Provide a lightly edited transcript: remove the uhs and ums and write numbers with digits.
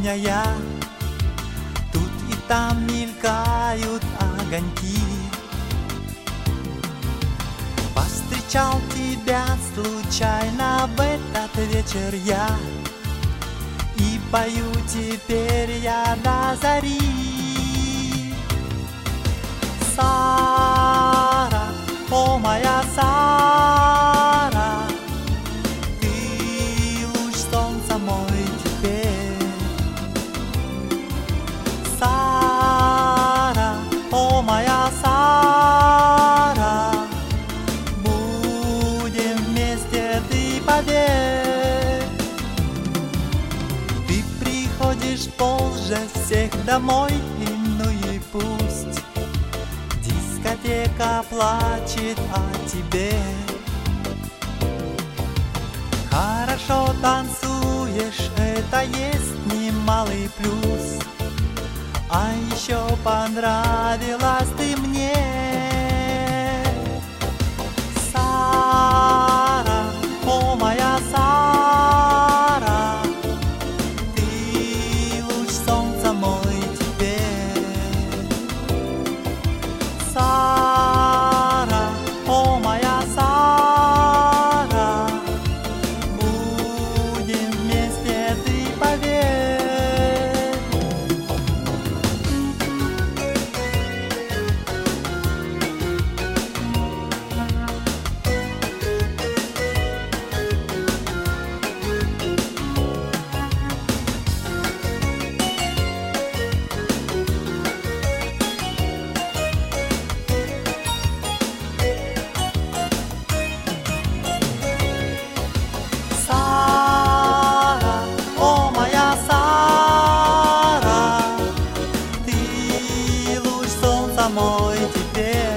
я. Тут и там мелькают огоньки. Повстречал тебя случайно в этот вечер я, и пою теперь я до зари. Сара, о моя Сара, ты луч солнца мой теперь. Сара, о моя Сара, будем вместе, ты поверь. Ты приходишь позже всех домой, ну и пусть дискотека плачет о тебе. Хорошо танцуешь, это есть немалый плюс. А еще понравилась ты мне. Сара, о моя Сара, ты луч солнца мой теперь. Сара, о моя Сара, будем вместе, ты поверь. Сара, о моя Сара, ты луч солнца мой теперь.